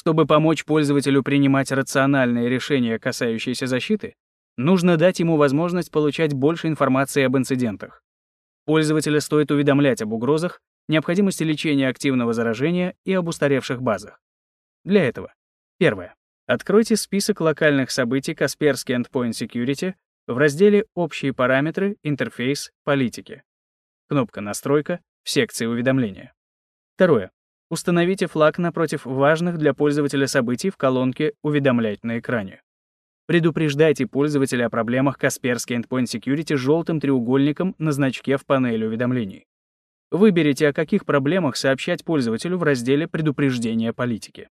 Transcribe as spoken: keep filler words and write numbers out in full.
Чтобы помочь пользователю принимать рациональные решения, касающиеся защиты, нужно дать ему возможность получать больше информации об инцидентах. Пользователя стоит уведомлять об угрозах, необходимости лечения активного заражения и об устаревших базах. Для этого. Первое. Откройте список локальных событий Kaspersky Endpoint Security в разделе «Общие параметры, интерфейс, политики». Кнопка «Настройка» в секции уведомления. Второе. Установите флаг напротив важных для пользователя событий в колонке «Уведомлять на экране». Предупреждайте пользователя о проблемах Kaspersky Endpoint Security желтым треугольником на значке в панели уведомлений. Выберите, о каких проблемах сообщать пользователю в разделе «Предупреждения политики».